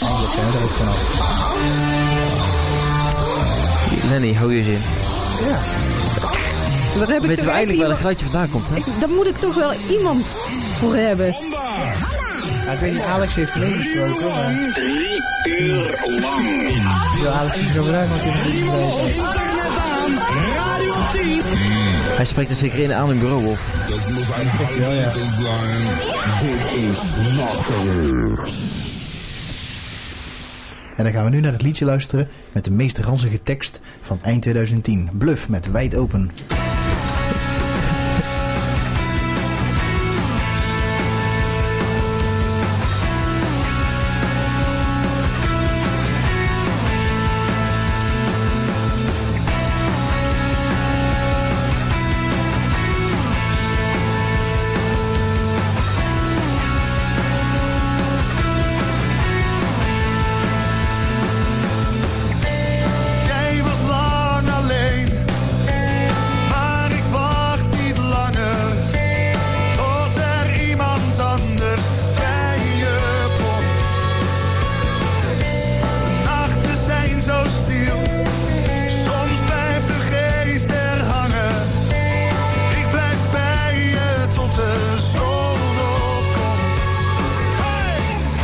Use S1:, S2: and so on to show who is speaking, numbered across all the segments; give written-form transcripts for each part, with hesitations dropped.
S1: Eindelijk, hè, er ook vanaf.
S2: Lenny, hou je zin.
S1: Ja.
S3: Daar heb ik
S2: Weten we
S3: toch
S2: eigenlijk waar
S3: echt
S2: het geluidje vandaan komt, hè?
S3: Daar moet ik toch wel iemand voor hebben.
S1: Ja, ik weet niet, Alex heeft meegesproken, maar...
S4: 3 uur lang.
S1: Ja, Alex is zo bedankt, want hij heeft meegesproken.
S2: Hij spreekt er zeker in aan een bureau, of?
S1: Ja, ja.
S4: Dit is Nachtelijk.
S5: En dan gaan we nu naar het liedje luisteren met de meest ranzige tekst van eind 2010. Bluff met Wijd Open.
S6: Jij was lang alleen, maar ik wacht niet langer tot er iemand anders bij je komt. De nachten zijn zo stil, soms blijft de geest er hangen. Ik blijf bij je tot de zon opkomt. Hey!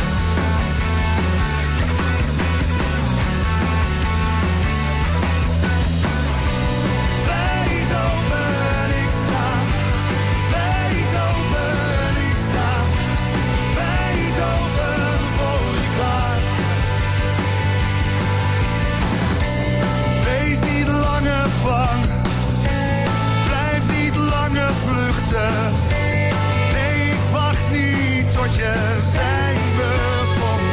S6: Wijd open, ik sta. Wijd open, ik sta. Wijd open voor je klaar. Wees niet langer bang. Blijf niet langer vluchten. Nee, ik wacht niet tot je bij me komt.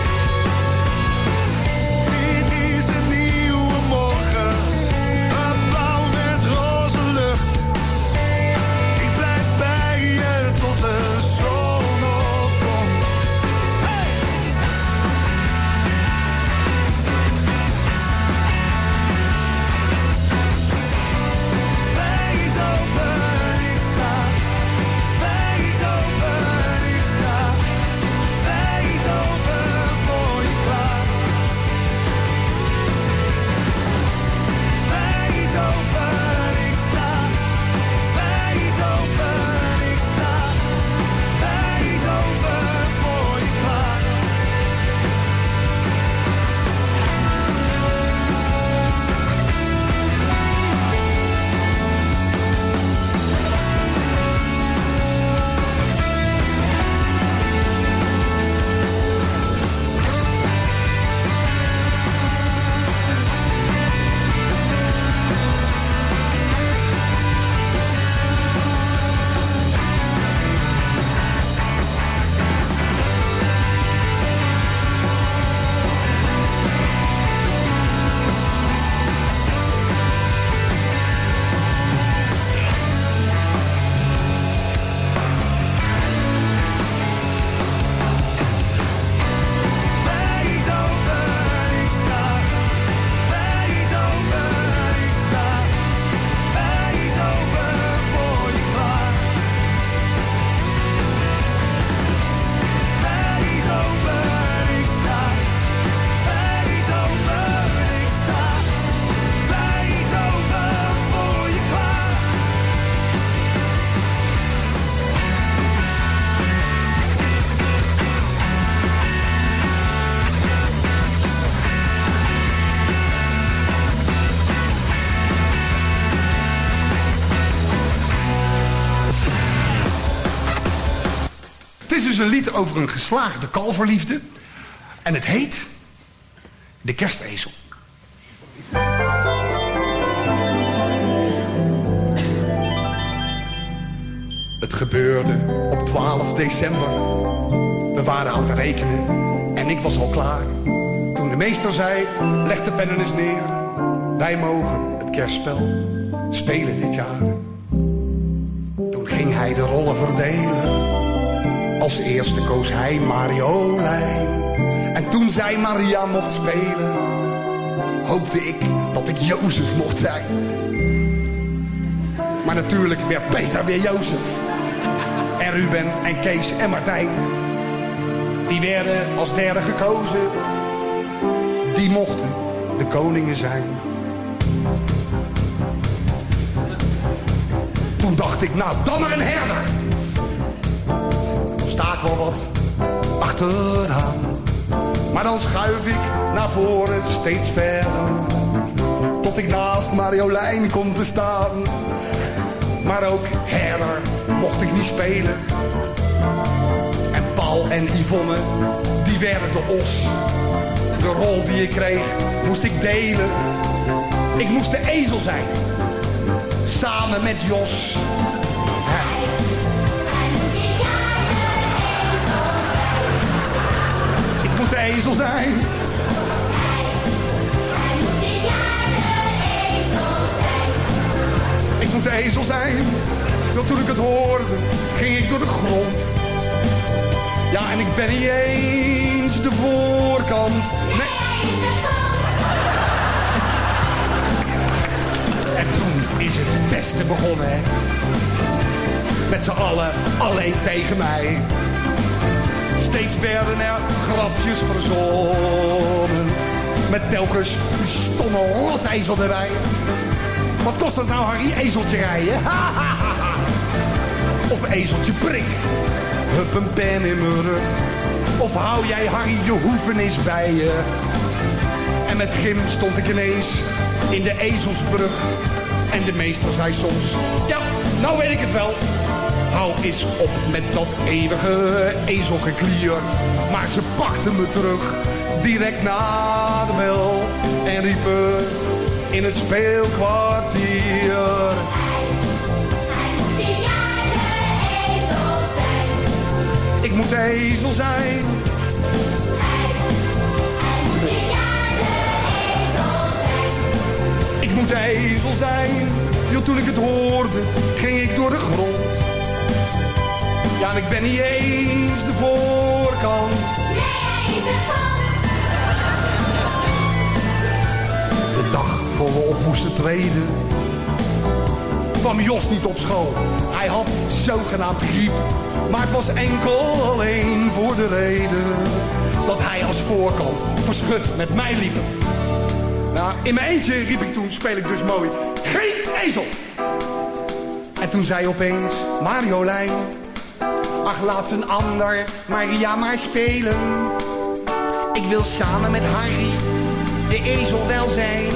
S6: Dit is een nieuwe morgen. Een blauw met roze lucht. Ik blijf bij je tot de zon opkomt. Hey! Wijd open, ik sta. Wijd open, ik sta. Wijd open voor je klaar. Wijd open, ik sta. Wijd open, ik sta. Wijd open voor je klaar. Wijd open, ik sta. Wijd open, ik sta. Wijd open voor je klaar. Wijd open, ik sta. Wijd open, ik sta. Wijd open voor je klaar.
S7: Het is dus een lied over een geslaagde kalverliefde. En het heet De Kerstezel. Het gebeurde op 12 december. We waren aan het rekenen en ik was al klaar. Toen de meester zei, leg de pennen eens neer. Wij mogen het kerstspel spelen dit jaar. Toen ging hij de rollen verdelen. Als eerste koos hij Marjolein. En toen zij Maria mocht spelen, hoopte ik dat ik Jozef mocht zijn. Maar natuurlijk werd Peter weer Jozef. En Ruben en Kees en Martijn, die werden als derde gekozen. die mochten de koningen zijn. Toen dacht ik, nou dan maar een herder. Dan sta ik wel wat achteraan. Maar dan schuif ik naar voren steeds verder. Tot ik naast Marjolein kom te staan. Maar ook herder mocht ik niet spelen. En Paul en Yvonne, die werden de os. De rol die ik kreeg, moest ik delen. Ik moest de ezel zijn. Samen met Jos. Ik moet de ezel zijn. Ik moet de ezel zijn. Want toen ik het hoorde, ging ik door de grond. Ja, en ik ben niet eens de voorkant. Nee. En toen is het beste begonnen, hè. Met z'n allen, alleen tegen mij. Steeds werden er grapjes verzonnen. Met telkens die stomme rotezel erbij. Wat kost dat nou, Harry? Ezeltje rijden? Of ezeltje prik. Hup een pen in mijn rug. Of hou jij, Harry, je hoeven eens bij je. En met gym stond ik ineens in de ezelsbrug. En de meester zei soms, ja, nou weet ik het wel. Hou eens op met dat eeuwige ezelgeklier. Maar ze pakten me terug, direct na de bel. En riepen in het speelkwartier. Hij moet dit jaar de ezel zijn. Ik moet de ezel zijn. Hij moet dit jaar de ezel zijn. Ik moet de ezel zijn. Jo, toen ik het hoorde, ging ik door de grond. Ja, en ik ben niet eens de voorkant. Nee, hij is de kant. De dag voor we op moesten treden, kwam Jos niet op school. Hij had zogenaamd griep, maar het was enkel alleen voor de reden dat hij als voorkant verschut met mij liep. Nou, in mijn eentje riep ik toen, speel ik dus mooi, geen ezel. En toen zei opeens Marjolein, ach, laat een ander Maria maar spelen. Ik wil samen met Harry de ezel wel zijn.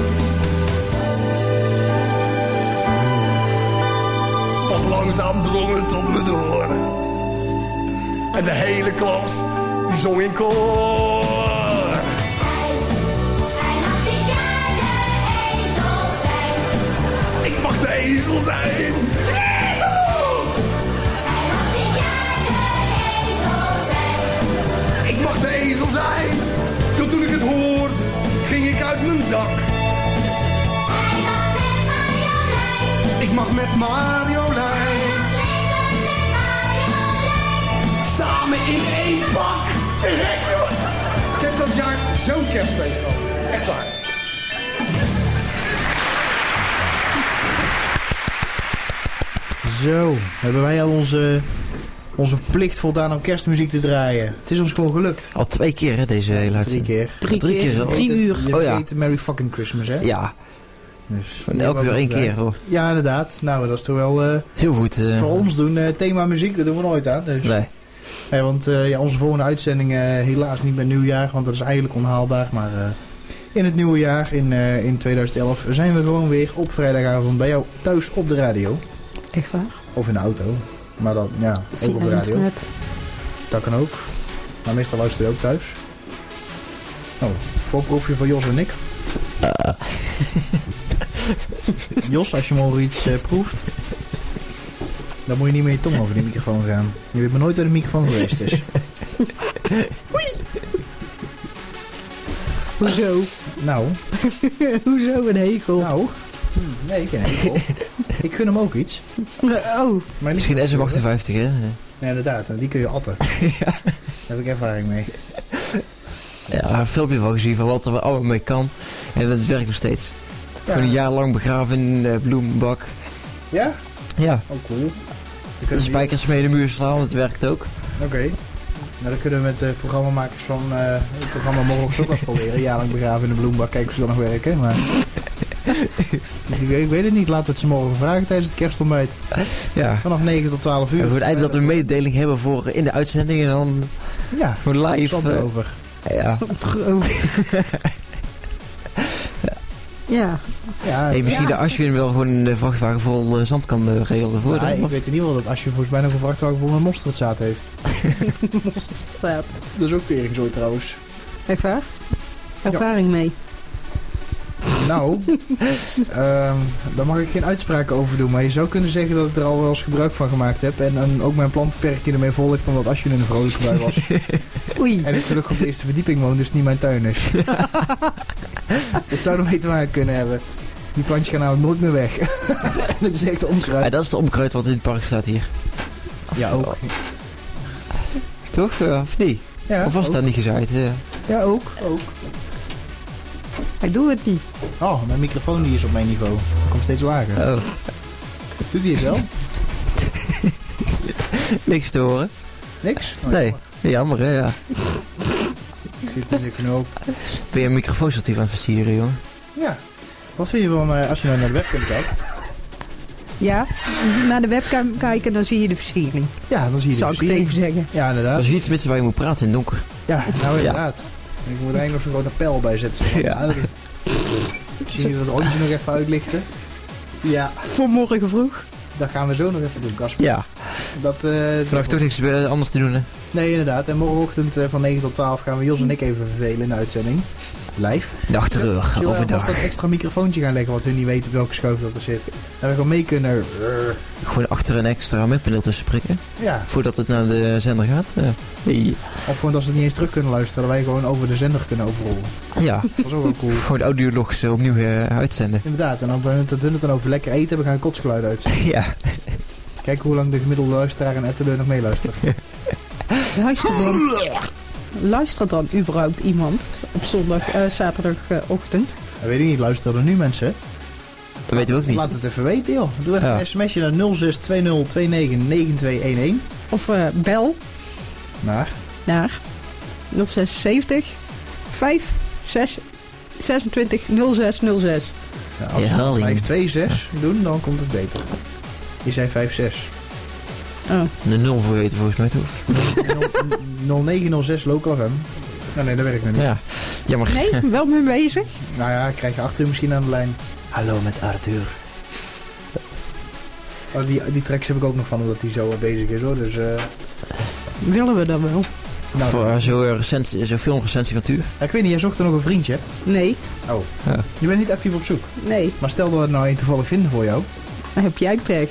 S7: Pas langzaam drong het tot me door. En de hele klas, die zong in koor. Hij mag dit jaar de ezel zijn. Ik mag de ezel zijn. Ik mag de ezel zijn. Jo, toen ik het hoorde, ging ik uit mijn dak. Hij mag met Marjolein. Ik mag met Marjolein. Samen in één bak. Ik heb dat jaar zo'n kerstfeest gehad. Echt waar.
S5: Zo, hebben wij al onze plicht voldaan om kerstmuziek te draaien. Het is ons gewoon gelukt.
S2: Al 2 keer, hè, deze hele uitzending.
S5: 3 keer.
S2: 3 keer zo.
S3: 3 uur.
S5: Je
S2: Oh ja.
S5: weet Merry fucking Christmas, hè?
S2: Ja,
S5: Dus,
S2: elke weer 1 keer. Hoor.
S5: Ja, inderdaad. Nou, dat is toch wel
S2: Heel goed.
S5: voor ons doen. Thema muziek, dat doen we nooit aan. Dus.
S2: Nee.
S5: Ja, want onze volgende uitzending helaas niet bij nieuwjaar, want dat is eigenlijk onhaalbaar. Maar in het nieuwe jaar, in 2011, zijn we gewoon weer op vrijdagavond bij jou thuis op de radio.
S3: Echt waar?
S5: Of in de auto. Maar dan, ja, ook op de radio.
S3: Internet.
S5: Dat kan ook. Maar meestal luister je ook thuis. Oh, voorproefje van Jos en ik. Jos, als je morgen iets proeft, dan moet je niet met je tong over die microfoon gaan. Je weet maar nooit waar de microfoon geweest is.
S3: Hoezo?
S5: Nou.
S3: Hoezo een hekel?
S5: Nou. Nee, geen hekel. Ik gun hem ook iets.
S3: Oh.
S5: Maar
S2: Misschien SM58, hè?
S5: Ja, inderdaad. Die kun je atten.
S2: Ja.
S5: Daar heb ik ervaring mee.
S2: Ja, een filmpje van gezien van wat er allemaal mee kan. En dat werkt nog steeds.
S5: Ja.
S2: Gewoon een jaar lang begraven in een bloemenbak.
S5: Ja?
S2: Ja.
S5: Oh, cool.
S2: De spijkers mee in de muur slaan, dat werkt ook.
S5: Oké. Nou, dan kunnen we met de programmamakers van het programma morgen ook wel eens proberen. Jaarlang begraven in de bloembak, kijken of ze dan nog werken. Maar ik weet het niet. Laten we het ze morgen vragen tijdens het kerstontbijt.
S2: Ja.
S5: Vanaf 9 tot 12 uur.
S2: Het wordt eigenlijk dat we een mededeling hebben voor in de uitzending en dan
S5: Ja,
S2: gewoon live.
S5: zand erover.
S2: Ja.
S3: Ja.
S5: Ja,
S2: Hey, misschien dat Ashwin wel gewoon een vrachtwagen vol zand kan regelen voor
S5: ja,
S2: dan.
S5: ik weet in ieder geval dat als je volgens mij nog een vrachtwagen vol met mosterdzaad heeft.
S3: Mosterdzaad.
S5: Dat is ook teringzooi trouwens.
S3: Echt waar? Ervaring mee.
S5: Nou, daar mag ik geen uitspraken over doen. Maar je zou kunnen zeggen dat ik er al wel eens gebruik van gemaakt heb. En ook mijn plantenperkje ermee vol ligt omdat Ashwin in een vrolijke bui was.
S3: Oei.
S5: En ik gelukkig op de eerste verdieping woon, dus het niet mijn tuin is. Dat zou ermee te maken kunnen hebben. Die plantjes gaan namelijk nooit meer weg. Het is echt onkruid.
S2: Ja, dat is het onkruid wat in het park staat hier.
S5: Ja, ook.
S2: Toch? Of niet?
S5: Ja,
S2: Of was
S5: ook.
S2: dat niet gezaaid?
S5: Ja, ook.
S3: Ik doe het niet.
S5: Oh, mijn microfoon die is op mijn niveau. Die komt steeds lager.
S2: Oh,
S5: Doet hij het wel?
S2: niks te horen.
S5: Niks? Oh,
S2: Nee, jammer hè, ja.
S5: Ik zit met de knoop.
S2: Ben je een microfoonstatief aan het versieren, jongen?
S5: Ja. Wat vind je van als je nou naar de webcam kijkt?
S3: Ja, naar de webcam kijken, dan zie je de versiering.
S5: Ja, dan zie je de
S3: Zou ik het
S5: versiering.
S3: even zeggen.
S5: Ja, inderdaad.
S2: Dat is niet tenminste waar je moet praten in het donker.
S5: Ja, nou inderdaad. Ik moet er eigenlijk nog zo'n grote pijl bij zetten.
S2: Ja.
S5: Zie je dat rondje nog even uitlichten? Ja,
S3: Voor morgen vroeg.
S5: dat gaan we zo nog even doen, Casper.
S2: Ja,
S5: Dat,
S2: vandaag toch niks anders te doen hè?
S5: Nee, inderdaad. En morgenochtend van 9 tot 12 gaan we Jos en ik even vervelen in de uitzending. Live.
S2: Nachtterug,
S5: Zullen we
S2: overdag.
S5: alvast dat extra microfoontje gaan leggen, wat hun niet weten op welke schoof dat er zit. Dat we gewoon mee kunnen.
S2: Gewoon achter een extra mappaneel tussen prikken.
S5: Ja.
S2: Voordat het naar de zender gaat. Ja. Hey.
S5: Of gewoon dat ze het niet eens terug kunnen luisteren, dat wij gewoon over de zender kunnen overrollen.
S2: Ja,
S5: Dat is ook wel cool.
S2: gewoon audiologs opnieuw uitzenden.
S5: Inderdaad, en dan dat hun het dan over lekker eten hebben, gaan we kotsgeluiden uitzenden.
S2: Ja.
S5: Kijk hoe lang de gemiddelde luisteraar en Etteleur nog meeluistert.
S3: Luistert dan überhaupt iemand op zaterdagochtend?
S5: Dat weet ik niet, luisteren er nu mensen?
S2: Dat weten we ook niet.
S5: Laat het even weten joh. Doe even
S2: Ja.
S5: een sms'je naar 0620299211.
S3: Of bel naar 076 26 0606.
S5: Ja, als we
S2: Herhaling.
S5: 526 doen, dan komt het beter. Je zei 56.
S3: Oh.
S2: De 0 voor weten volgens mij toch?
S5: 0906 Local FM. Nou, nee, dat werkt nog niet.
S2: Ja, jammer.
S3: Nee, wel mee bezig.
S5: Nou ja, krijg je achter u misschien aan de lijn.
S2: Hallo met Arthur.
S5: Oh, die tracks heb ik ook nog van, omdat die zo bezig is hoor. Dus,
S3: Willen we dat wel?
S5: nou,
S2: Voor zo'n filmrecensie van Tuur.
S5: ja, ik weet niet, jij zocht er nog een vriendje.
S3: Nee,
S5: Oh,
S2: Ja.
S5: je bent niet actief op zoek.
S3: nee.
S5: Maar stel dat we er nou één toevallig vinden voor jou.
S3: Dan heb jij pech.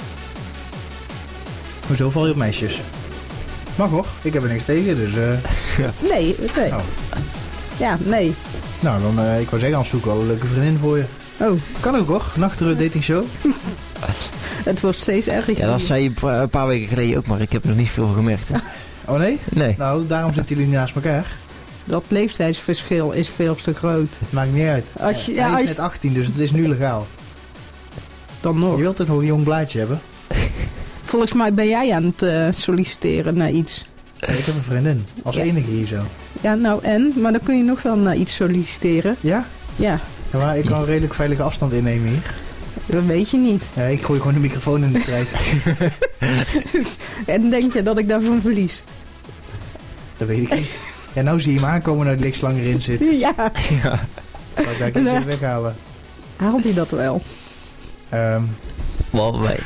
S5: Hoezo val je op meisjes? Mag hoor, ik heb er niks tegen, dus...
S3: Nee, nee.
S5: Oh.
S3: Ja, nee.
S5: Nou, dan, ik wou zeggen, als zoek wel een leuke vriendin voor je.
S3: Oh,
S5: Kan ook hoor, Nachtterug dating show.
S3: het wordt steeds erger.
S2: Ja, dat zei je een paar weken geleden ook, maar ik heb er nog niet veel van gemerkt. Hè.
S5: Oh nee?
S2: Nee.
S5: Nou, daarom zitten jullie naast elkaar.
S3: Dat leeftijdsverschil is veel te groot.
S5: Maakt niet uit.
S3: Als je- ja,
S5: Hij is
S3: als-
S5: net 18, dus het is nu legaal.
S3: Dan nog.
S5: Je wilt toch nog een jong blaadje hebben?
S3: Volgens mij ben jij aan het solliciteren naar iets.
S5: Ja, ik heb een vriendin. Als
S3: Ja.
S5: enige hier zo.
S3: Ja, nou en? Maar dan kun je nog wel naar iets solliciteren.
S5: Ja?
S3: Ja,
S5: Ja, maar ik kan een redelijk veilige afstand innemen hier.
S3: dat weet je niet.
S5: Ja, ik gooi gewoon de microfoon in de strijd.
S3: En denk je dat ik daarvan verlies?
S5: Dat weet ik niet. Ja, nou zie je hem aankomen dat het niks langer in zit.
S3: Ja,
S2: Ja.
S5: Zal ik daar eens even weghalen.
S3: haalt hij dat wel?
S2: Wel bij.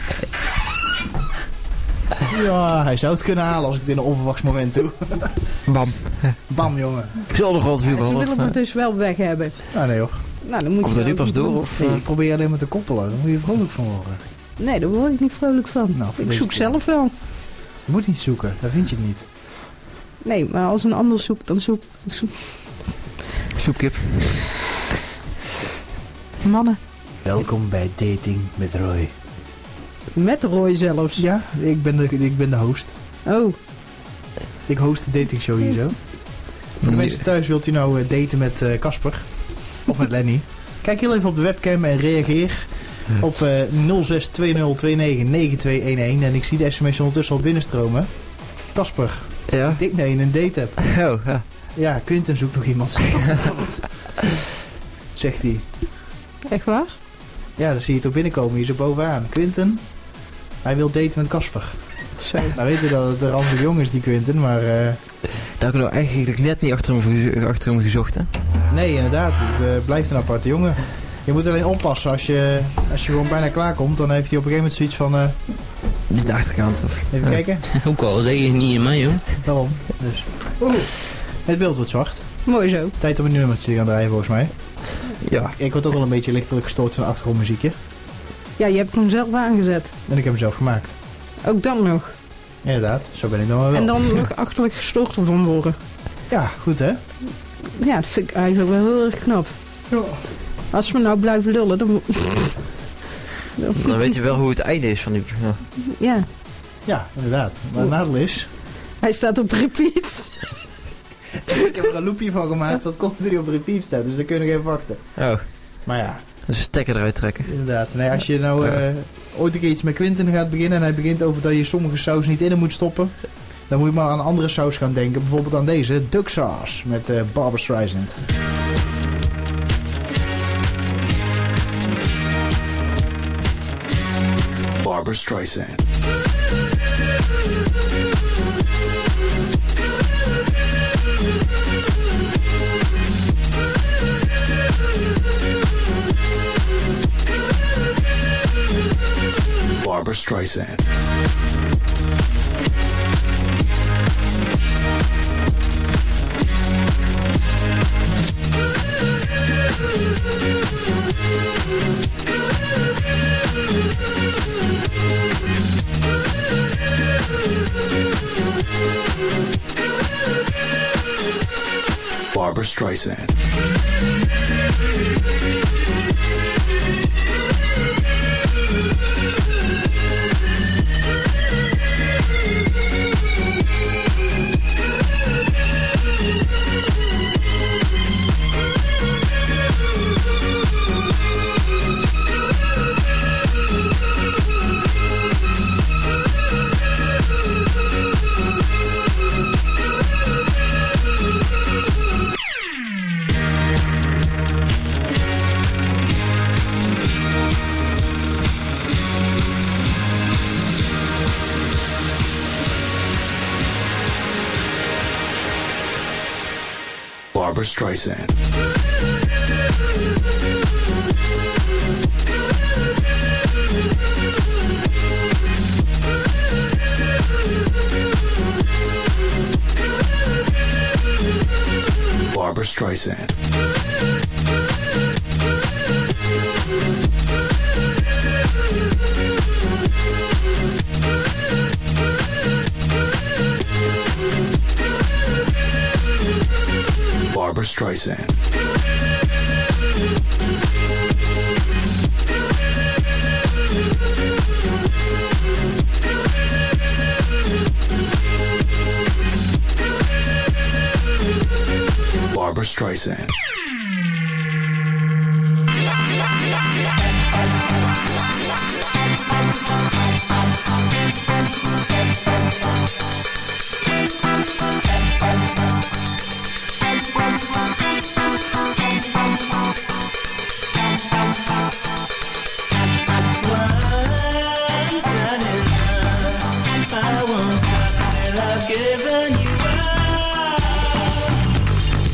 S5: Ja, hij zou het kunnen halen als ik het in een onverwachts moment doe.
S2: Bam.
S5: Bam, jongen.
S2: Ik zal nog wel het vuur
S3: Ze willen
S2: wel.
S3: het dus wel weg hebben.
S5: Nou, nee hoor.
S3: Nou, dan moet
S2: Komt
S3: je
S2: dat nu
S3: dat
S2: pas
S3: niet
S2: door?
S3: doen.
S2: Of,
S5: Nee, ik probeer alleen maar te koppelen. Daar moet je vrolijk van worden.
S3: Nee, daar word ik niet vrolijk van.
S5: Nou, voor
S3: ik
S5: deze
S3: zoek
S5: keer.
S3: zelf wel.
S5: Je moet niet zoeken, daar vind je het niet.
S3: Nee, maar als een ander zoekt, dan zoek
S2: Soepkip.
S3: mannen.
S5: Welkom bij Dating met Roy.
S3: Met Roy zelfs.
S5: Ja, ik ben de host.
S3: Oh,
S5: Ik host de datingshow hier zo. Voor de meesten thuis wilt u nou daten met Casper. Of met Lenny. Kijk heel even op de webcam en reageer op 0620299211. En ik zie de sms ondertussen al binnenstromen. Casper,
S2: Ja?
S5: Ik denk dat je een date hebt.
S2: Oh, ja.
S5: Ja, Quinten zoekt nog iemand. Zegt hij.
S3: Echt waar?
S5: Ja, dan zie je het ook binnenkomen. Hier zo bovenaan. Quinten, hij wil daten met Casper.
S3: Zo.
S5: Nou weet je dat het een ranzig jong is, die Quinten, maar...
S2: Daar heb ik nou eigenlijk net niet achter hem gezocht, hè?
S5: Nee, inderdaad. Het blijft een aparte jongen. Je moet alleen oppassen. Als je gewoon bijna klaar komt, dan heeft hij op een gegeven moment zoiets van...
S2: Niet de achterkant, of...
S5: even kijken.
S8: Ook al zeg je niet in mij, hoor.
S5: Daarom. Dus. Het beeld wordt zwart.
S3: Mooi zo.
S5: Tijd om een nummertje te gaan draaien, volgens mij.
S2: Ja.
S5: Ik word ook wel een beetje lichtelijk gestoord van de achtergrondmuziekje.
S3: Ja, je hebt hem zelf aangezet.
S5: En ik heb hem zelf gemaakt.
S3: Ook dan nog.
S5: Inderdaad, zo ben ik dan wel.
S3: En dan nog achterlijk gestoord ervan worden.
S5: Ja, goed hè?
S3: Ja, dat vind ik eigenlijk wel heel erg knap.
S5: Ja.
S3: Als we nou blijven lullen, dan...
S2: Dan weet je wel hoe het einde is van die... Ja.
S3: Ja,
S5: Ja, inderdaad. Maar het nadeel is...
S3: hij staat op repeat.
S5: ik heb er een loopje van gemaakt dat continu op repeat staat. Dus dan kun je nog even wachten.
S2: Oh,
S5: Maar ja,
S2: een stekker eruit trekken.
S5: inderdaad. Nee, als je nou ooit een keer iets met Quinten gaat beginnen... en hij begint over dat je sommige saus niet in hem moet stoppen... dan moet je maar aan een andere saus gaan denken. Bijvoorbeeld aan deze, duck sauce met Barbra Streisand.
S4: Barbra Streisand. Barbra Streisand. Barbra Streisand. Barbra Streisand. Barbra Streisand. Barbra Streisand. Barbra Streisand.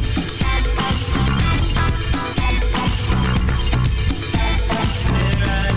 S9: There I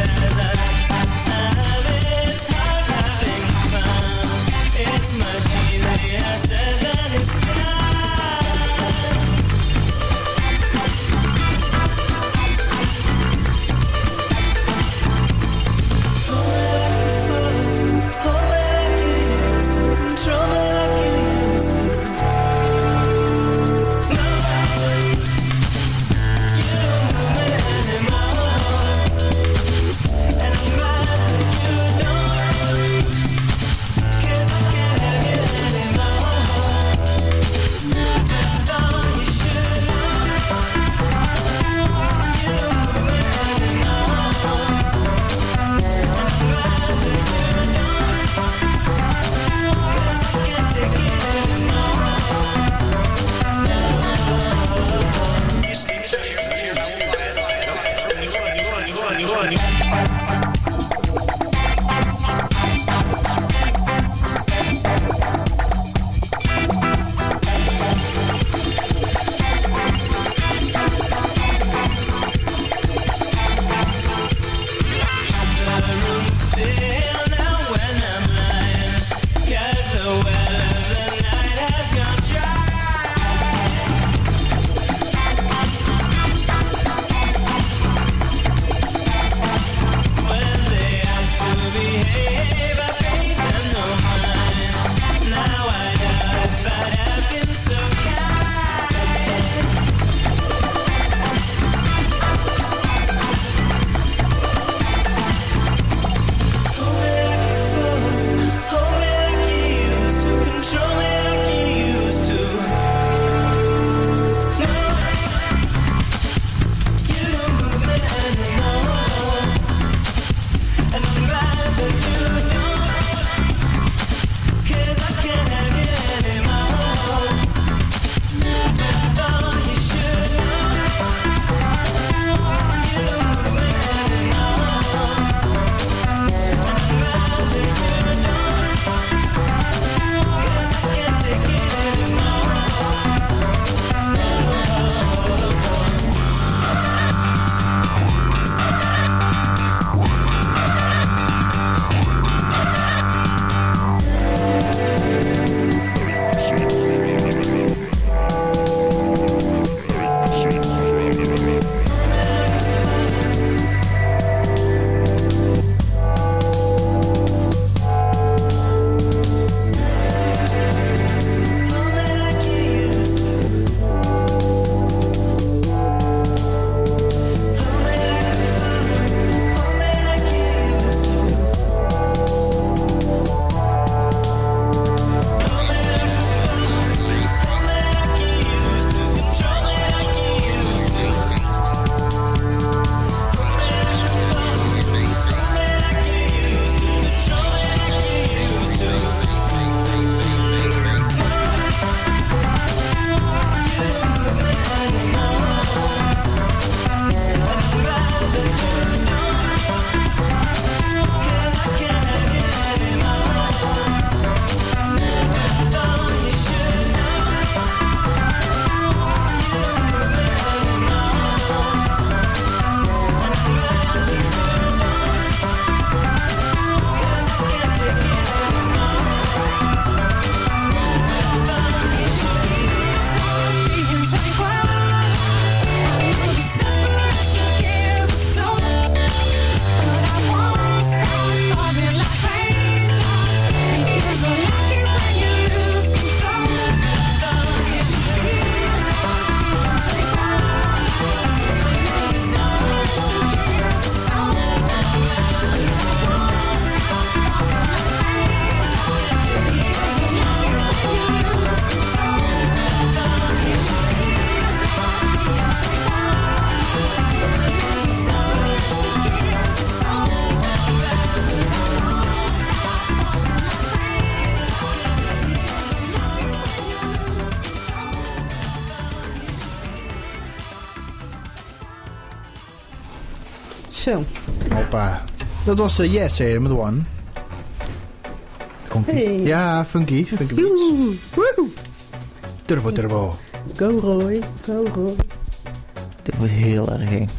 S3: Zo.
S5: Hoppa. Dat was Yes, met One. Komt-ie.
S3: Hey.
S5: Ja, funky beats. Woehoe. Turbo.
S3: Go Roy.
S2: Dit wordt heel erg eng.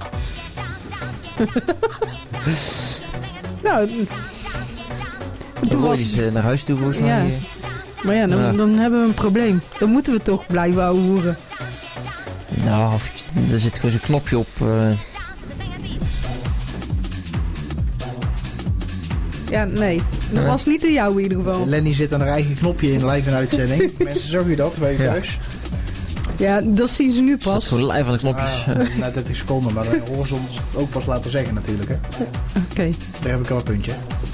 S3: Nou, toen
S2: Roy
S3: was...
S2: is naar huis toe volgens mij.
S3: Ja. Maar ja, dan hebben we een probleem. Dan moeten we toch blijven ouwehoeren.
S2: Nou, er zit gewoon zo'n knopje op.
S3: Ja, nee. Dat was niet de jou in ieder geval.
S5: Lenny zit aan haar eigen knopje in live in uitzending. Mensen, zag je dat bij je thuis?
S3: Ja, dat zien ze nu
S2: Er staat
S3: pas.
S2: gewoon live aan de knopjes.
S5: Na 30 seconden, maar dan horen ze ons ook pas laten zeggen natuurlijk. Hè.
S3: Oké.
S5: Daar heb ik al een puntje.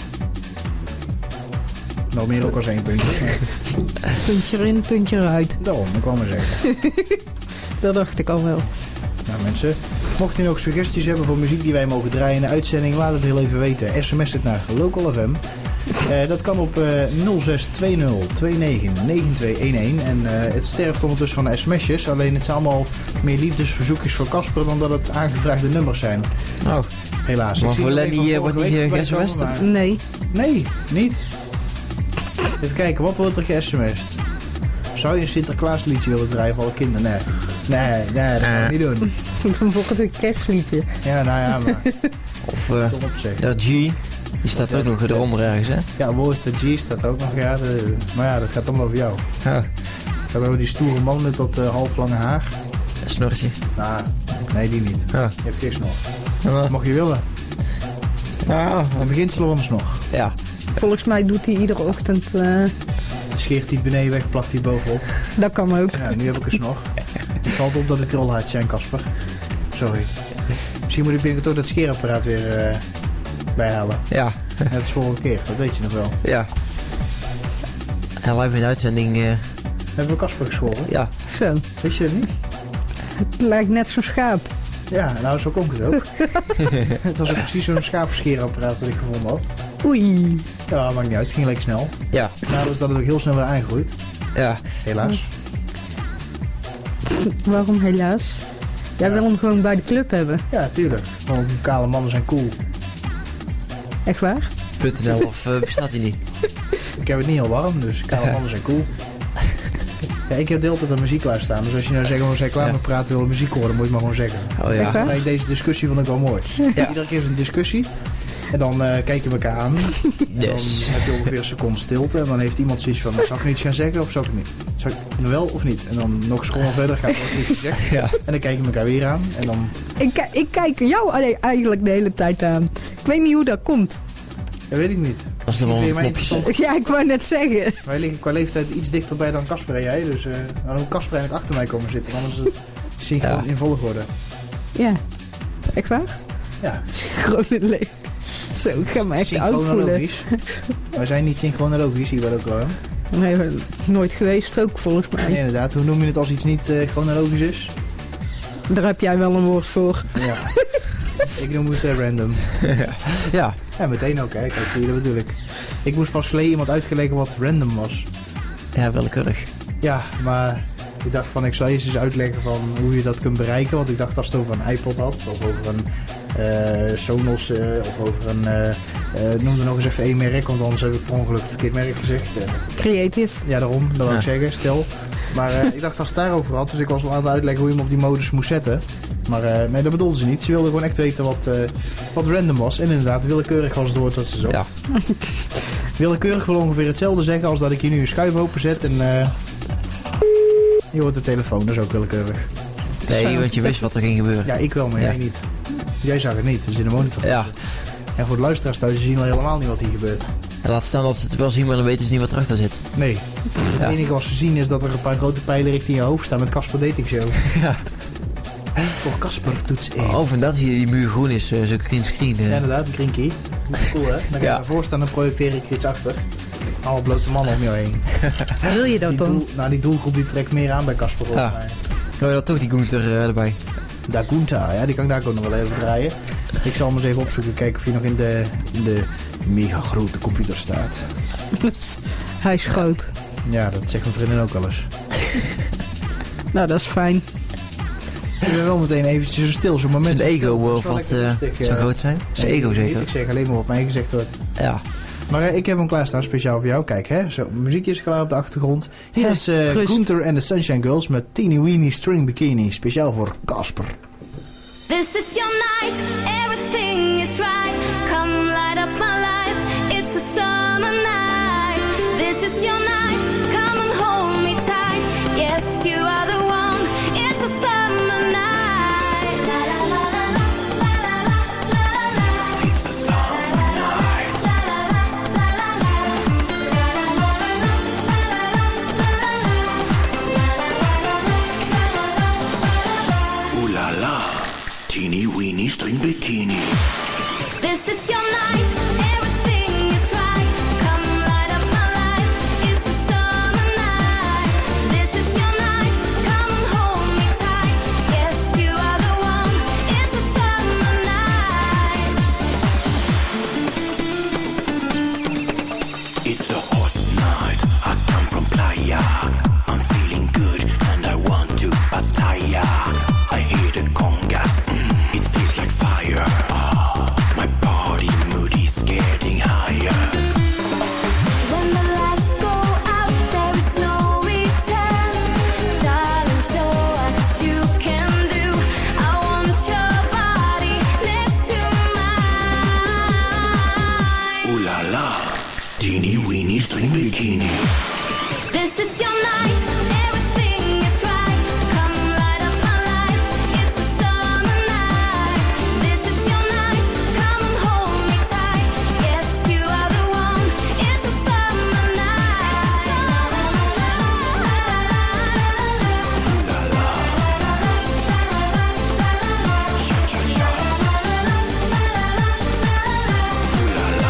S5: Nou, meer ook als 1 puntje.
S3: Puntje erin, puntje eruit.
S5: Daarom, ik kwam maar zeggen.
S3: Dat dacht ik al wel.
S5: Nou mensen, mocht u nog suggesties hebben voor muziek die wij mogen draaien in de uitzending, laat het heel even weten. SMS het naar Local FM. Dat kan op 0620 29 9211. En het sterft ondertussen van de sms'jes. Alleen het zijn allemaal meer liefdesverzoekjes voor Casper dan dat het aangevraagde nummers zijn.
S2: Oh,
S5: Helaas.
S2: maar
S5: Ik zie
S2: voor
S5: nog
S2: Lenny
S5: even van
S2: wordt
S5: vorige
S2: niet
S5: week voorbij
S2: ge-sms'd,
S5: komen,
S2: of?
S5: maar-
S3: Nee.
S5: Nee, niet. Even kijken, wat wordt er ge-sms'd? Zou je een Sinterklaasliedje willen draaien voor alle kinderen? Nee, dat gaan we niet doen.
S3: Dan wordt het een kerstliedje.
S5: Ja, nou ja, maar
S2: Of
S5: kom op zeg.
S2: dat G. Die staat ook nog eronder ergens, hè?
S5: Ja, Boris de G staat er ook nog. Ja, maar ja, dat gaat allemaal over jou.
S2: Oh,
S5: We hebben die stoere man met dat halflange haar.
S2: een snorretje.
S5: Nou, nee, die niet.
S2: Oh.
S5: Die heeft geen snor.
S2: Ja.
S5: Mag je willen. Het beginsel van de snor.
S2: Ja.
S3: Volgens mij doet hij iedere ochtend...
S5: Scheert hij het beneden weg, plakt hij het bovenop.
S3: dat kan ook.
S5: Ja, nu heb ik een snor. Het valt op dat ik rolluid zijn, Casper. Sorry. Misschien moet ik binnenkort ook dat scheerapparaat weer bijhalen.
S2: Ja.
S5: Net als vorige keer, dat weet je nog wel.
S2: Ja. En live in de uitzending,
S5: Hebben we Casper geschoren?
S2: ja.
S3: Zo.
S5: Wist je het niet?
S3: Het lijkt net zo'n schaap.
S5: Ja, nou zo komt het ook. Het was ook precies zo'n schapenscheerapparaat dat ik gevonden had.
S3: Oei.
S5: Ja, maakt niet uit. Het ging lekker snel.
S2: Ja.
S5: Nou, dus dat het ook heel snel weer aangegroeid.
S2: Ja.
S5: Helaas.
S3: Waarom helaas? Jij wil hem gewoon bij de club hebben.
S5: Ja, tuurlijk. Want kale mannen zijn cool.
S3: Echt waar?
S2: .nl of bestaat die niet?
S5: Ik heb het niet heel warm, dus kale mannen zijn cool. Ja, ik heb de hele tijd aan muziek klaarstaan. Dus als je nou zegt, als zij klaar met praten wil muziek horen, dan moet je het maar gewoon zeggen.
S2: Oh
S3: Echt
S2: ja.
S3: waar?
S5: Nee, deze discussie vond ik wel mooi.
S2: Ja.
S5: Iedere keer is een discussie. En dan kijken we elkaar aan. En dan
S2: Yes.
S5: heb je ongeveer een seconde stilte. En dan heeft iemand zoiets van, zal ik nu iets gaan zeggen of zal ik het niet? Zal ik wel of niet? En dan nog een seconde verder gaat er iets gezegd.
S2: Ja.
S5: En dan kijken we elkaar weer aan. En dan,
S3: Ik kijk jou eigenlijk de hele tijd aan. Ik weet niet hoe dat komt.
S5: dat weet ik niet.
S2: Dat is de man
S5: Vind
S2: met
S5: je mij
S2: knopjes.
S5: interessant?
S3: Ja, ik wou net zeggen.
S5: Wij liggen qua leeftijd iets dichterbij dan Casper en jij. Dus dan moet Casper eigenlijk achter mij komen zitten. Anders is het synchroon
S2: Ja.
S5: in volgorde.
S3: Ja. Echt waar?
S5: Ja,
S3: Gewoon het leven. Zo, ik ga me echt uitvoelen.
S5: synchronologisch. Wij zijn niet synchronologisch, hier wel ook wel. Hè?
S3: Nee, nooit geweest ook volgens mij.
S5: Nee, inderdaad. Hoe noem je het als iets niet chronologisch is?
S3: Daar heb jij wel een woord voor.
S5: Ja. Ik noem het random.
S2: Ja.
S5: Ja, meteen ook, hè. Kijk, zie je, dat bedoel ik. Ik moest pas geleden iemand uitgelegd wat random was.
S2: Ja, willekeurig.
S5: Ja, maar ik dacht van, ik zal eerst eens uitleggen van hoe je dat kunt bereiken. Want ik dacht als het over een iPod had, of over een Sonos, of over een... noem er nog eens even één merk, want anders heb ik per ongeluk een verkeerd merk gezegd.
S3: Creative.
S5: Ja, daarom, dat wil ik zeggen, stel. Maar ik dacht als het daarover had, dus ik was al aan het uitleggen hoe je hem op die modus moest zetten. Maar nee, dat bedoelden ze niet. Ze wilden gewoon echt weten wat random was. En inderdaad, willekeurig was het woord dat ze zo.
S2: Ja.
S5: Willekeurig wil ongeveer hetzelfde zeggen als dat ik hier nu een schuif openzet en je hoort de telefoon, dat is ook willekeurig.
S2: Nee, want je wist wat er ging gebeuren.
S5: Ja, ik wel, maar
S2: Ja.
S5: jij niet. Jij zag het niet, dus in de monitor.
S2: Ja.
S5: En voor de luisteraars thuis, ze zien al helemaal niet wat hier gebeurt.
S2: En laat staan dat ze het wel zien, maar dan weten ze niet wat erachter zit.
S5: Nee. Het
S2: Ja.
S5: enige wat ze zien is dat er een paar grote pijlen richting je hoofd staan met Casper Dating Show.
S2: Ja.
S5: Voor Casper toets 1.
S2: Oh, vandaar dat hier die muur groen is, zo'n green screen.
S5: Ja, inderdaad, een green key. Dat is cool, hè? Dan ga je
S2: Ja.
S5: ervoor staan en projecteer ik er iets achter. Alle blote mannen om jou heen.
S3: Wil je dat dan?
S5: Die doelgroep die trekt meer aan bij Casper volgens
S2: Ja.
S5: mij.
S2: Oh, je had toch die Gunther erbij.
S5: Da Gunta, ja, die kan ik daar ook nog wel even draaien. Ik zal hem eens even opzoeken, kijken of hij nog in de mega grote computer staat.
S3: Hij is groot.
S5: Ja, dat zegt mijn vriendin ook wel eens.
S3: Nou, dat is fijn.
S5: Ik ben wel meteen eventjes stil. Zo'n moment.
S2: Het ego of wat zou groot zijn? Zijn ego zeker?
S5: Ik zeg alleen maar wat mij gezegd wordt.
S2: Ja.
S5: Maar ik heb hem klaarstaan speciaal voor jou. Kijk, hè, zo, muziekje is klaar op de achtergrond. Hier is Gunther and the Sunshine Girls met Teeny Weeny String Bikini. Speciaal voor Casper.
S9: This is your night, everything is right. Come light up my life, it's a summer night. This is your night, come and hold me tight. Yes, you are the one, it's a summer night. La la la la la la la la la.
S6: It's a summer night.
S9: La la la la la la. La la la la la la.
S6: Ooh la la, teeny weeny string bikini.
S9: This is your night, everything is right. Come light up my life, it's a summer night. This is your night, come and hold me tight. Yes, you are the one, it's a summer night.
S6: It's a hot night, I come from playa. I'm feeling good and I want to batalla. I hear the congas, it feels like fire. My body mood is getting higher.
S9: When the lights go out, there is no return. Darling, show what you can do. I want your body next to mine.
S6: Ooh la la, teeny weeny string bikini.
S9: This is your night, everything is right. Come light up my life, it's a summer night. This is your night, come and hold me tight. Yes, you are the one, it's a summer night.
S6: Cha cha cha. Ooh la la.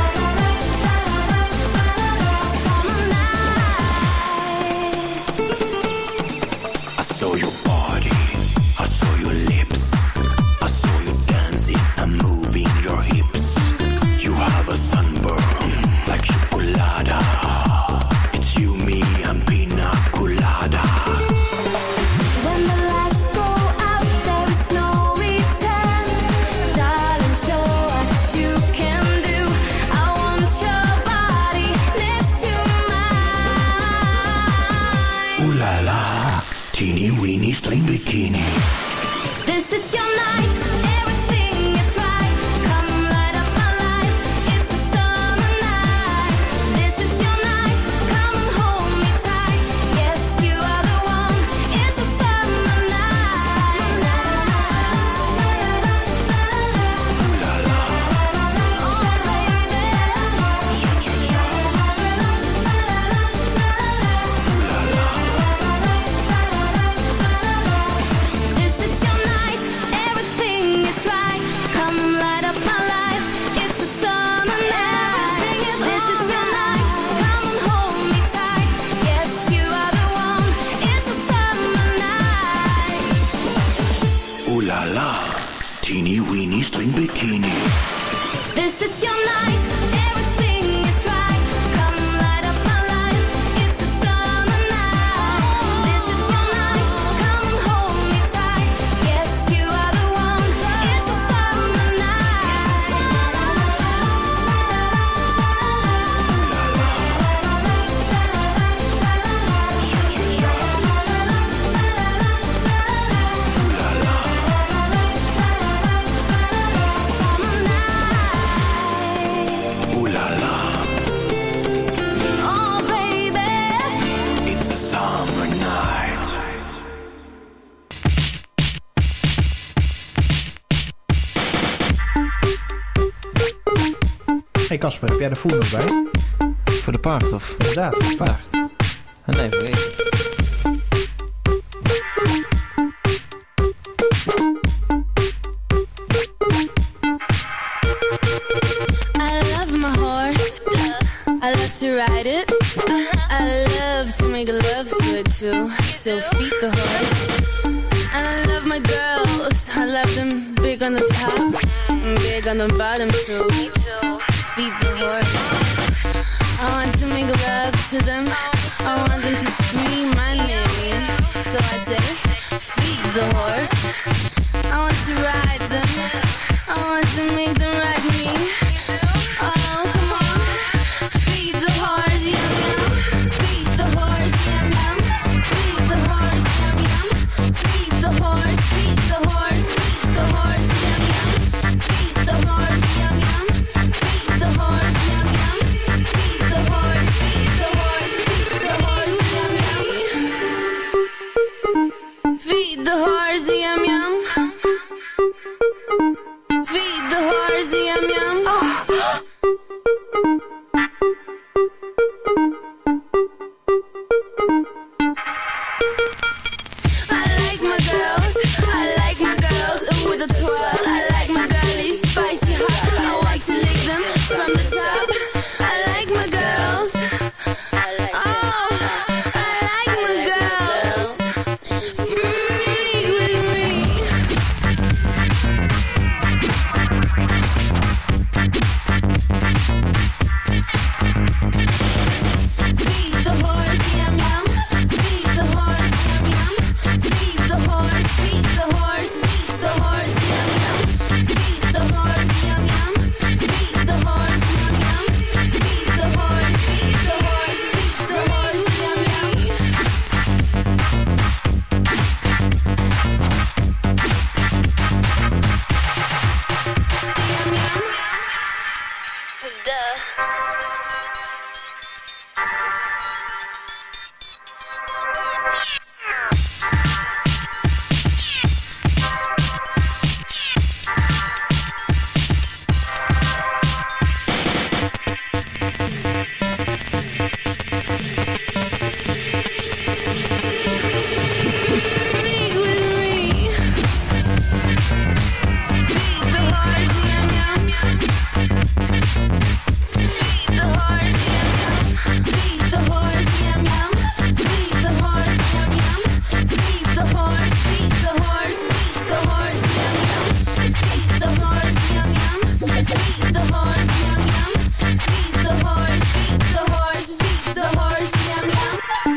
S6: I saw your body, I saw your lips, I saw you dancing and moving your hips. You have a sunburn like chocolate. It's you, me, and pina colada.
S9: When the lights go out, there is no return. Darling, show what you can do. I want your body next to mine.
S6: Ooh la la, teeny weeny string bikini.
S9: This is your night, everything is right. Come light up my life, it's a summer night. This is your night, come and hold me tight. Yes, you are the one, it's a summer night.
S6: Ooh la la,
S9: Oh baby,
S6: cha cha cha. Ooh la la,
S9: this is your night, everything is right. Come light up my life, it's a summer night. This is your night, come and hold me tight. Yes, you are the one, it's a summer night.
S6: ooh la la, teeny weeny string bikini.
S9: This is your night, everything is right. Come light up my life, it's a summer night. This is your night, come and hold me tight. Yes, you are the one, it's a summer night.
S6: Cha cha cha. Ooh la la,
S9: Summer night.
S6: ooh la la,
S9: Oh baby,
S6: it's a summer night.
S5: Hey Casper, heb jij de voer nog bij?
S2: Voor de paard of?
S5: Inderdaad, voor het paard.
S2: Nee, vergeten.
S9: I love my horse. I love to ride it. I love to make love to it too. So feed the horse. And I love my girls. I love them big on the top, big on the bottom too. Feed the horse. I want to make love to them. I want them to scream my name. So I say, feed the horse. I want to ride them. I want to make them ride me. Oh, come on. Feed the horse, yum yum. Feed the horse, yum yum. Feed the horse, yum yum. Feed the horse, feed the horse, feed the horse, yum yum. Feed the horse, yum yum. Feed the horse, yum yum. Feed the horse, feed the horse, feed the horse, yum yum. Feed the horse, yum yum. Feed the horse, yum yum. I like my girls with a twirl. I like my girlies spicy hot. I want to lick them from the top. I like my girls. Oh, I like my girls. Freak with me. Feed the horse, yum yum. Feed the horse, yum yum. Feed the horse, feed the horse, feed the horse, yum yum. Feed the horse, yum yum. Feed the horse, yum yum. Feed the horse, feed the horse, feed the horse, yum yum. Yum yum. Duh. Freak with me. Feed the horse, yum yum. Feed the horse, yum yum. Feed the horse, yum yum. Feed the horse, yum yum. Feed the horse, feed the horse, feed the horse, yum yum. Feed the horse, yum yum. Feed the horse, yum yum. Feed the horse, feed the horse, feed the horse, yum yum.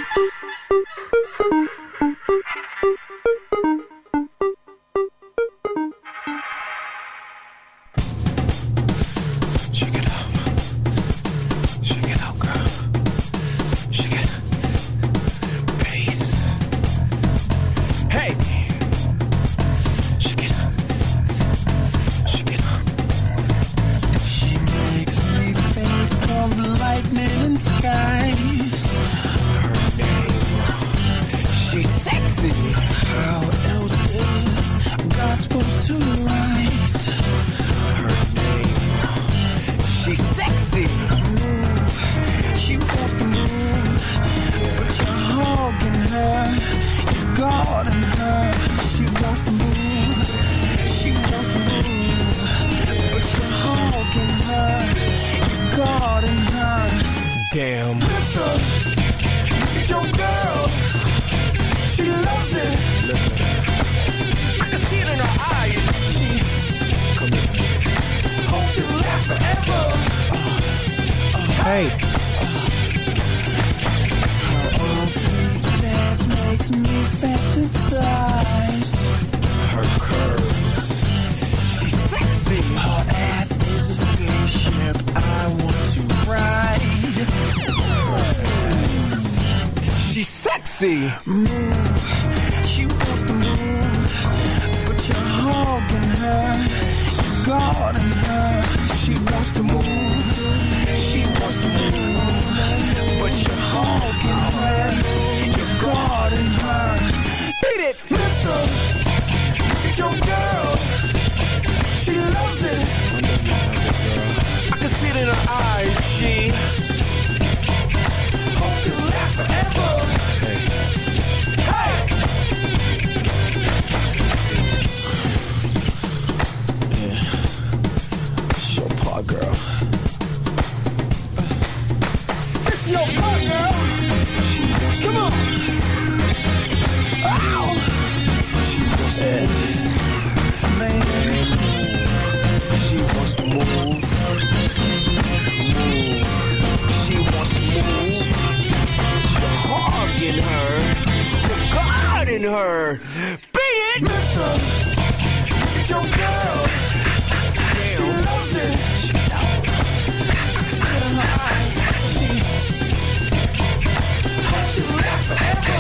S6: Shake it up. Shake it out, girl. Shake it. Bass. Hey. Shake it up. Shake it up. She makes me think of lightning in skies. Her name. She's sexy. How else is God supposed to write her name? She's sexy. She wants to move, but you're hogging her. You're guarding her. She wants to move. She wants to move, but you're hogging her. You're guarding her. Damn. Look at your girl. She loves it. Look at her. I can see it in her eyes. She come here. Hope this lasts forever.
S5: Hey,
S6: Her off-beat dance makes me fantasize. Her curves, she's sexy. Her ass is a spaceship I want to ride. She's sexy. Move, she wants to move, but you're hogging her. You're guarding her. She wants to move. She wants to move, but you're hogging her. You're guarding her. Beat it, mister. Look at your girl. She loves it. I can see it in her eyes. She hope this lasts forever. Hey. Yeah. It's your part, girl. It's your part, girl. Come on. Ow. Yeah. Man. She wants to move. Move. at your girl. She loves it. I can see it in her eyes. She hope you laugh forever.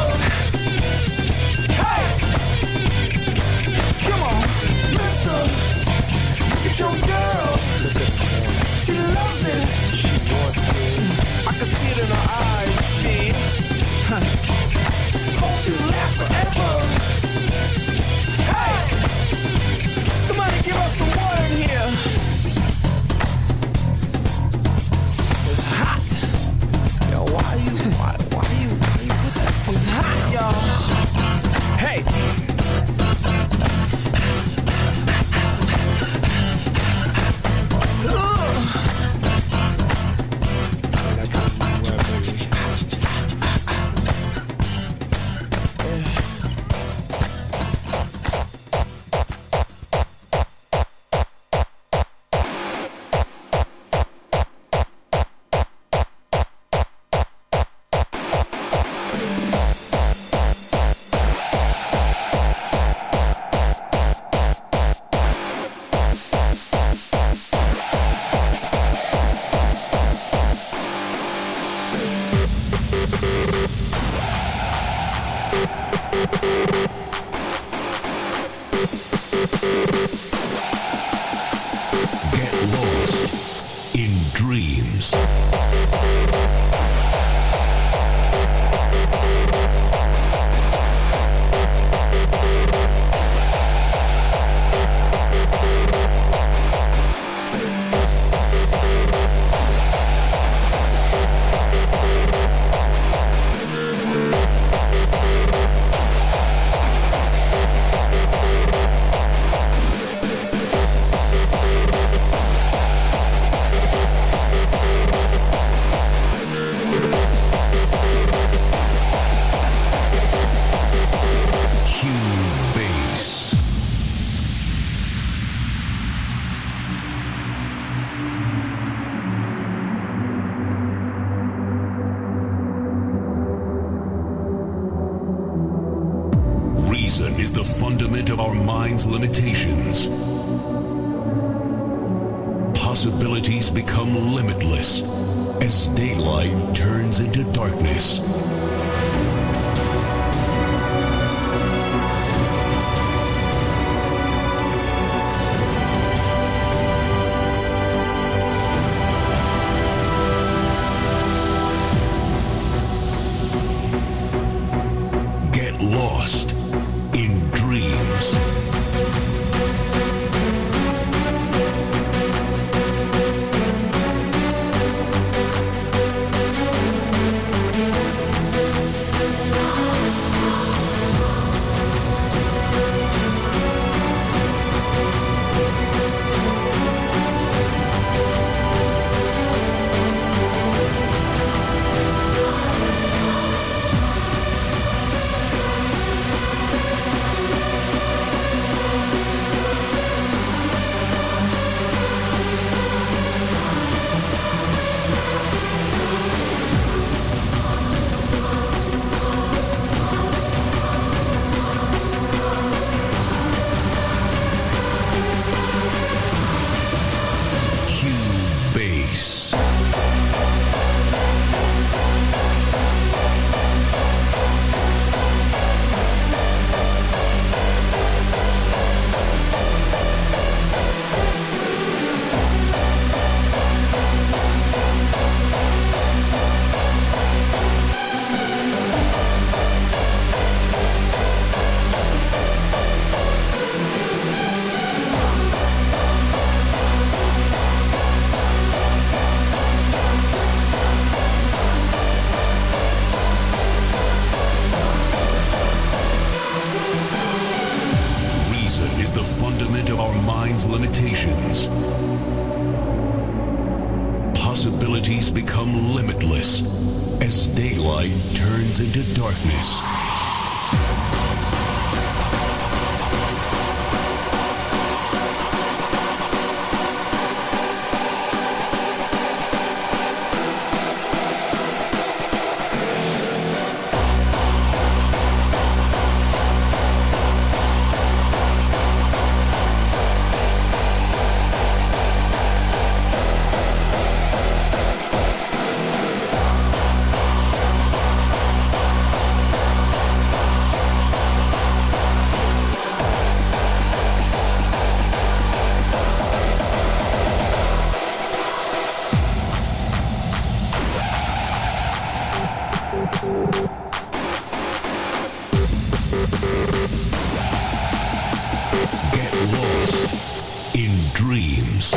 S6: Hey, come on, mister. Look at your girl. She loves it. She wants it. I can see it in her eyes. She hope you laugh forever. Hey, somebody give us some water in here. It's hot. Yo, why you put that? It's hot, y'all. Hey.
S10: Get lost in dreams. Reason is the fundament of our mind's limitations. Possibilities become limitless as daylight turns into darkness. Get lost in dreams. limitations. Possibilities become limitless as daylight turns into darkness. Lost in Dreams.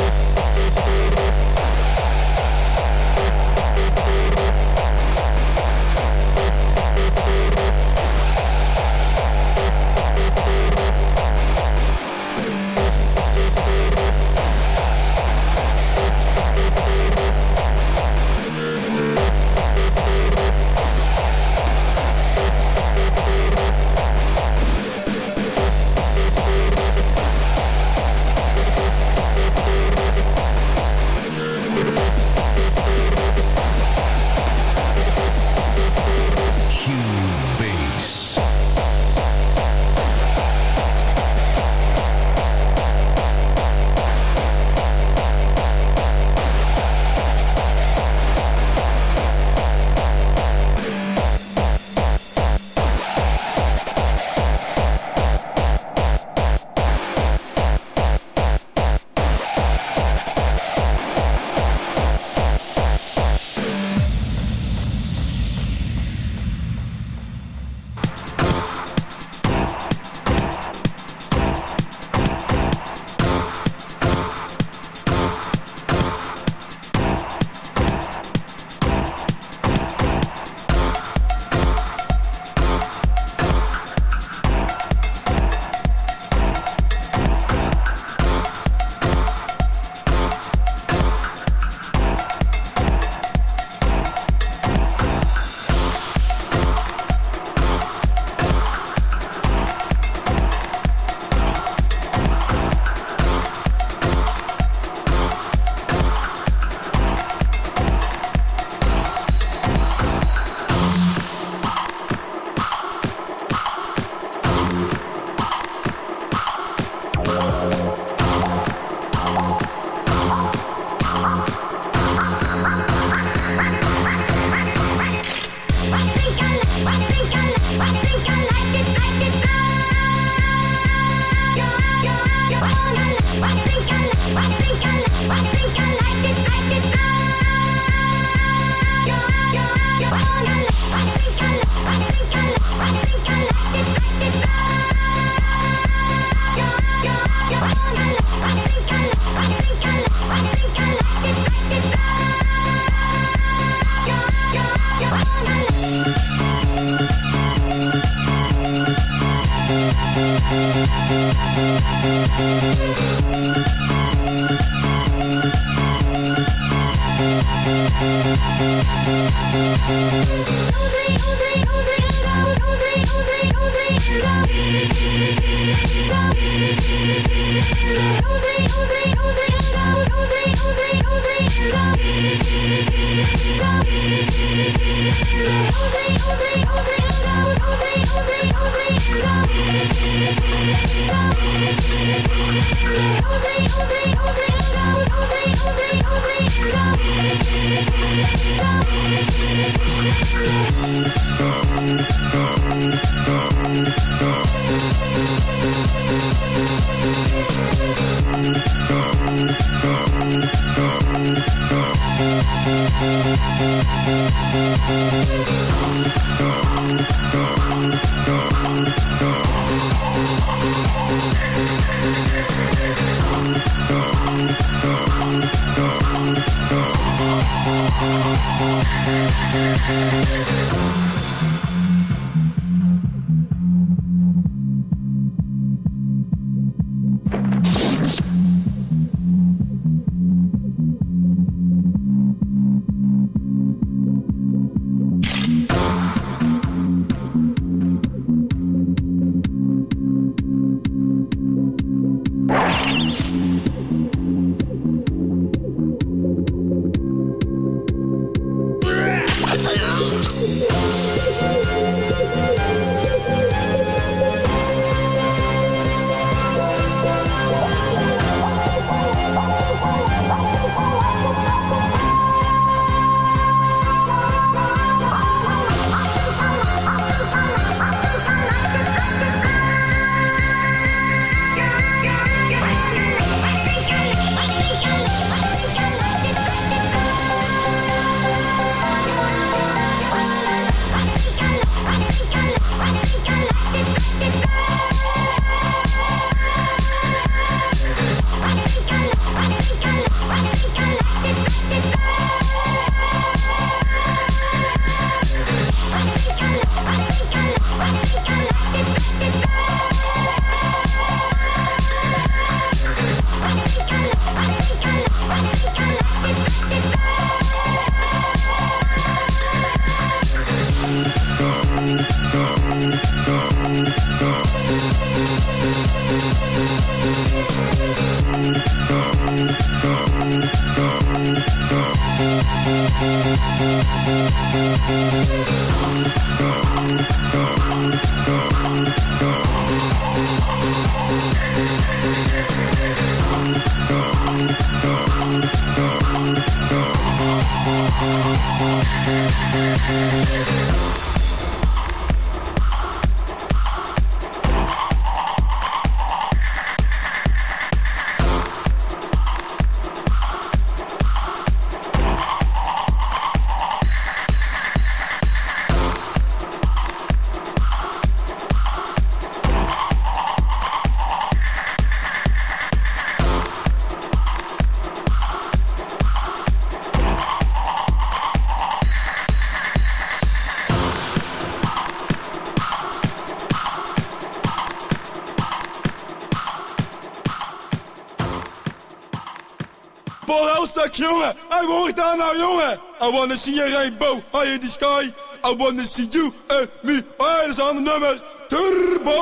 S11: Jongen, hij hoort daar nou, jongen. I wanna see a rainbow high in the sky. I wanna see you and me. Oh, dat is aan de nummer Turbo.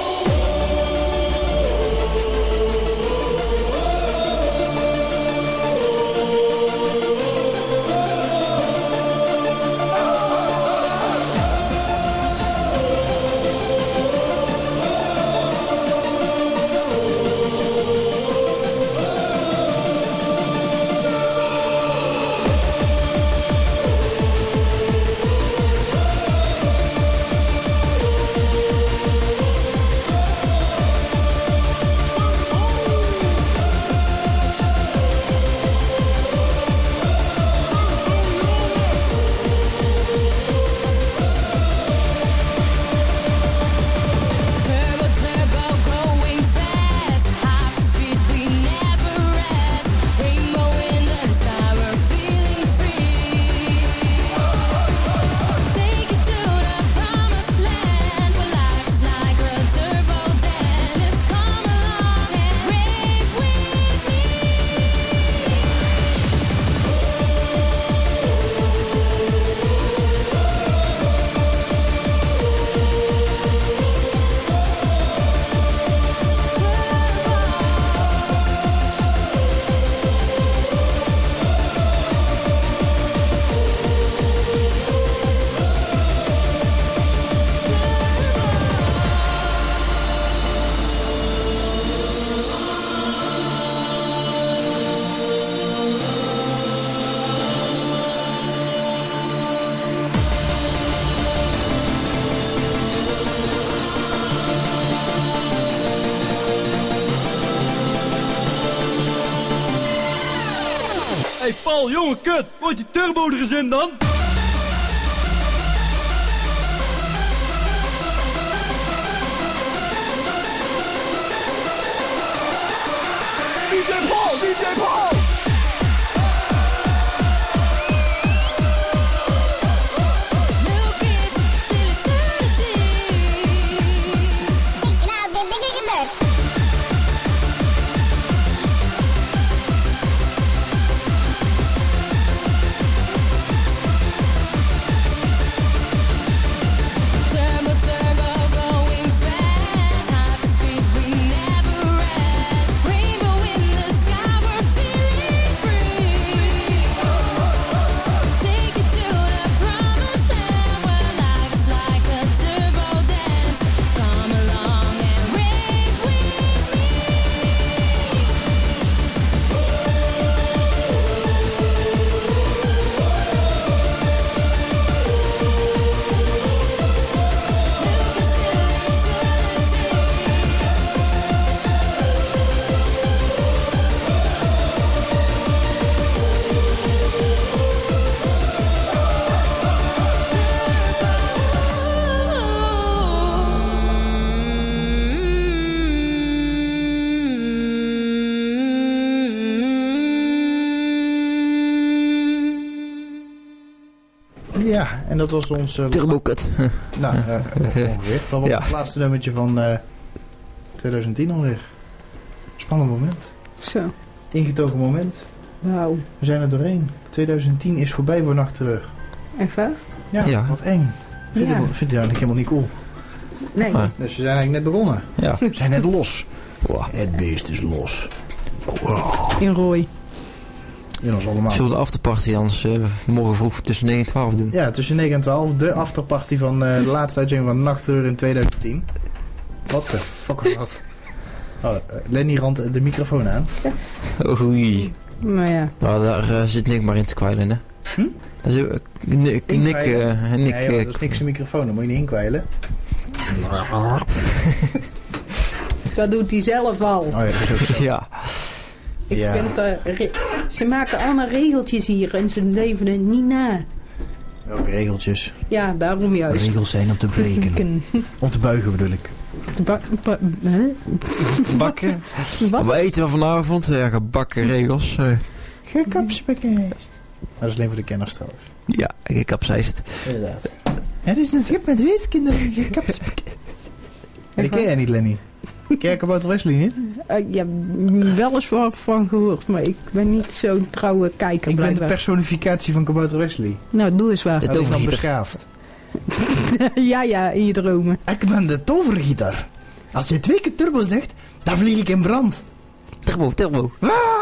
S11: Hey Paul, jongen, kut. Wordt die turbo er eens in dan?
S6: DJ Paul, DJ Paul!
S5: Ja, en dat was ons...
S2: Turbo-kut.
S5: Nou, ongeveer. Dat was het laatste nummertje van 2010 alweer. Spannend moment.
S3: Zo.
S5: Ingetogen moment.
S3: Wauw.
S5: We zijn er doorheen. 2010 is voorbij voor nacht terug.
S3: Echt waar?
S5: Ja, wat eng. Vind je eigenlijk helemaal niet cool?
S3: Nee.
S5: Dus we zijn eigenlijk net begonnen.
S2: Ja.
S5: We zijn net los. Het beest is los.
S3: In rooi.
S5: In ons allemaal.
S2: Zullen we de afterparty anders morgen vroeg tussen 9 en 12 doen?
S5: Ja, tussen 9 en 12. De afterparty van de laatste uitzending van Nachtterreur in 2010. Wat de fuck was dat? Oh, Lenny randt de microfoon aan.
S2: Oh, oei.
S3: Nou ja.
S2: Nou, daar zit Nick maar in te kwijlen, hè? Dat is, Nick,
S5: nee, dat is niks in microfoon, dan moet je niet inkwijlen.
S3: Dat doet hij zelf al.
S5: Oh ja, dat is ook zo.
S2: Ja.
S3: Ik vind ze maken allemaal regeltjes hier en ze leven er niet na.
S5: Welke regeltjes?
S3: Ja, daarom juist.
S5: Regels zijn om te breken. Om te buigen bedoel ik.
S2: Bakken. Wat eten we vanavond? Ja, gebakken regels.
S5: Gekapspakkeest. Dat is alleen voor de kenners trouwens.
S2: Ja, gekapseist.
S5: Inderdaad. Er is een schip met weeskinderen gekapspakkeest. Die ken jij niet, Lenny? Ken je Kabouter Wesley niet?
S3: Ja, wel eens van gehoord, maar ik ben niet zo'n trouwe kijker.
S5: Ik ben de
S3: blijkbaar.
S5: personificatie van Kabouter Wesley.
S3: Nou, doe eens waar.
S5: Dat is dan beschaafd.
S3: Ja, in je dromen.
S5: Ik ben de tovergieter. Als je 2 keer turbo zegt, dan vlieg ik in brand.
S2: Turbo.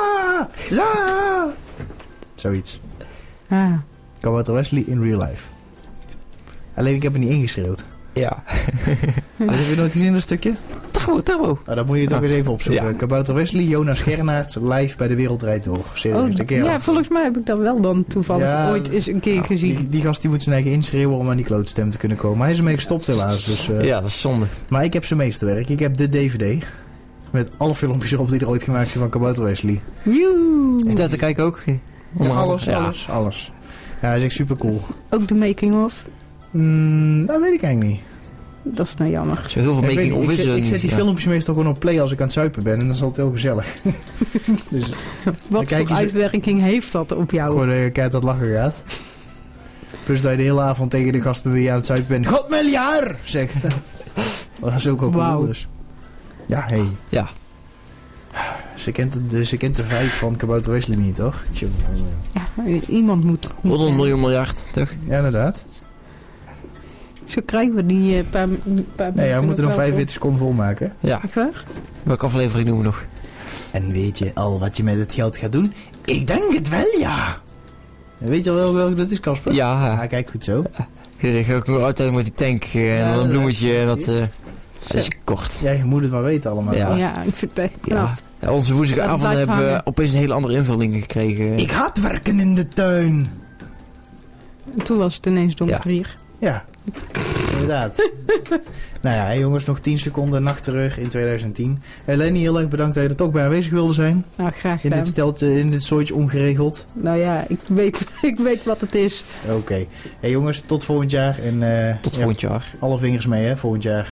S5: Zoiets.
S3: Ah.
S5: Kabouter Wesley in real life. Alleen ik heb er niet ingeschreeuwd.
S2: Ja.
S5: Dat heb je nooit gezien, dat stukje?
S2: Turbo.
S5: Nou, dan moet je het ook eens even opzoeken. Ja. Kabouter Wesley, Jonas Gernaerts, live bij de Wereldrijd door. Serieus, de keer
S3: ja, volgens mij heb ik dat wel dan toevallig ooit eens een keer gezien.
S5: Die gast die moet zijn eigen inschreeuwen om aan die klootstem te kunnen komen. Hij is ermee gestopt helaas. Dus,
S2: ja, dat is zonde.
S5: Maar ik heb zijn meesterwerk. Ik heb de DVD. Met alle filmpjes erop die er ooit gemaakt zijn van Kabouter Wesley.
S3: Joe.
S2: Is dat te kijken ook?
S5: Ja, alles. Ja, hij is echt super cool.
S3: Ook de making-of?
S5: Dat weet ik eigenlijk niet.
S3: Dat is nou jammer.
S2: Zo heel veel making-of is
S5: ik zet die filmpjes meestal gewoon op play als ik aan het zuipen ben. En dan is het heel gezellig. Dus,
S3: wat voor uitwerking heeft dat op jou?
S5: Gewoon dat je keihard dat lachen gaat. Plus dat je de hele avond tegen de gast bij wie je aan het zuipen bent. God miljard! Zegt. Dat is ook cool. Dus. Ja, hey.
S2: Ja.
S5: Ze kent de vibe van Kabouter Wesley niet, toch?
S3: Ja, iemand moet.
S2: 100 miljoen miljard, toch?
S5: Ja, inderdaad.
S3: Zo krijgen we die paar
S5: nee, we moeten nog 45 seconden volmaken.
S2: Ja.
S3: Echt waar?
S2: Welke aflevering doen we nog?
S5: En weet je al wat je met het geld gaat doen? Ik denk het wel, ja. Weet je al wel welke dat is, Casper?
S2: Ja.
S5: Kijk, goed zo.
S2: Ik ga ook nog uiteindelijk met die tank en dan een bloemetje en dat is kort.
S5: Ja, je moet het maar weten allemaal.
S3: Ja, ik vind het echt knap.
S2: Ja, onze woensige avond hebben opeens een hele andere invulling gekregen.
S5: Ik haat werken in de tuin.
S3: En toen was het ineens donker hier.
S5: Ja, inderdaad. Nou ja, jongens, nog 10 seconden Nachtterreur in 2010. Lenny, heel erg bedankt dat je er toch bij aanwezig wilde zijn.
S3: Nou, graag gedaan.
S5: In dit steltje, in dit soortje ongeregeld.
S3: Nou ja, ik weet wat het is.
S5: Oké. Hey jongens, tot volgend jaar. En,
S2: tot volgend jaar.
S5: Alle vingers mee, hè, volgend jaar.